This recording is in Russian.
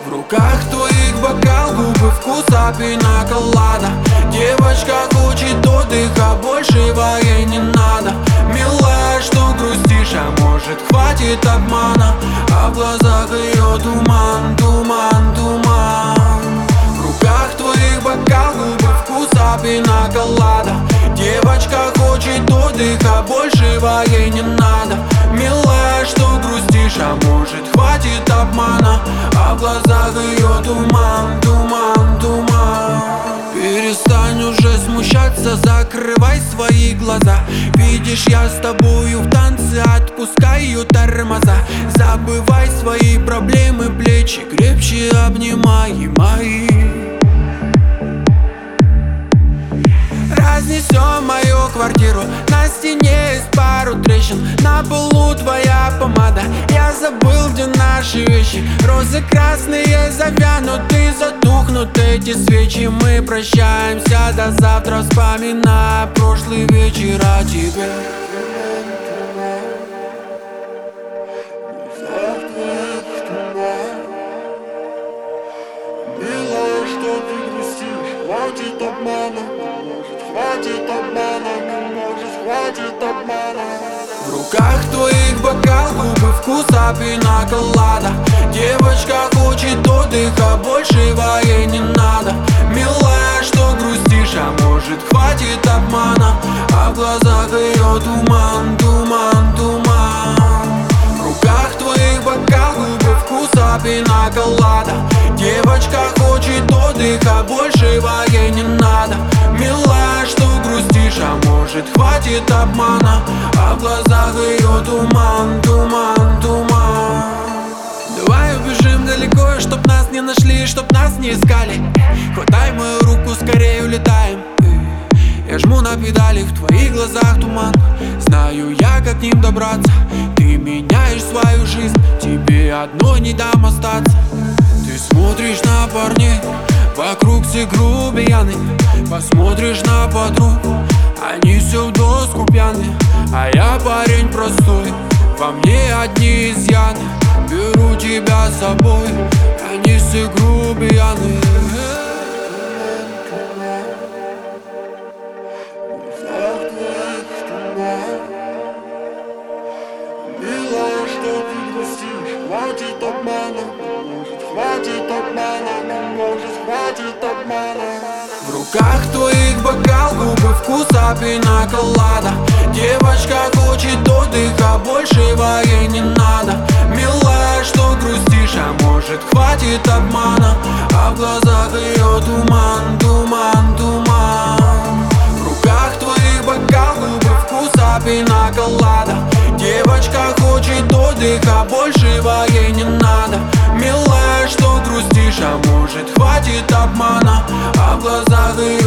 В руках твоих бокал, губы вкуса пина-колада. Девочка хочет отдыха, большего ей не надо. Милая, что грустишь, а может хватит обмана? А в глазах ее туман, туман, туман. В руках твоих бокал, губы вкуса пина-колада. Девочка хочет отдыха, большего ей не надо. Милая, что грустишь, а может хватит обмана? А в глазах ее туман, туман, туман. Перестань уже смущаться, закрывай свои глаза. Видишь, я с тобою в танце, отпускай ее тормоза. Забывай свои проблемы, плечи крепче обнимай мои. Разнесем мою квартиру, на стене есть пару трещин. На полу твоя помада, я забыл, где наши вещи. Розы красные завянут и затухнут эти свечи. Мы прощаемся до завтра, вспоминая прошлый вечер о тебе. Милая, что ты грустишь, хватит обмана. Хватит обмана, может, хватит обмана. В руках твоих бокал, губы вкуса пина-колада. Девочка хочет отдыха, большего ей не надо. Милая, что грустишь, а может хватит обмана? А в глазах ее туман, туман, туман. В руках твоих бокал, губы вкуса пина-колада. Девочка хочет отдыха, большего ей не надо. Милая, что грустишь, а может хватит обмана? А в глазах ее туман, туман, туман. Давай убежим далеко, чтоб нас не нашли, чтоб нас не искали. Хватай мою руку, скорее улетаем. Я жму на педали, в твоих глазах туман. Знаю я, как к ним добраться. Ты меняешь свою жизнь, тебе одной не дам остаться. Ты смотришь на парней, вокруг все грубияны. Посмотришь на подруг, они все в доску пьяны. А я парень простой, во мне одни изъяны. Беру тебя с собой, они все грубияны. Милая, что ты грустишь, хватит обмана. Может, хватит обмана, может, хватит обмана. В руках твоих бокал, губы вкуса пина-колада. Девочка хочет отдыха, большего ей не надо. Милая, что грустишь, а может хватит обмана? А в глазах ее туман, туман, туман. В руках твоих бокал, губы вкуса пина-колада. Девочка хочет отдыха, большего ей не надо. Милая, что грустишь, а может хватит обмана? А в глазах ее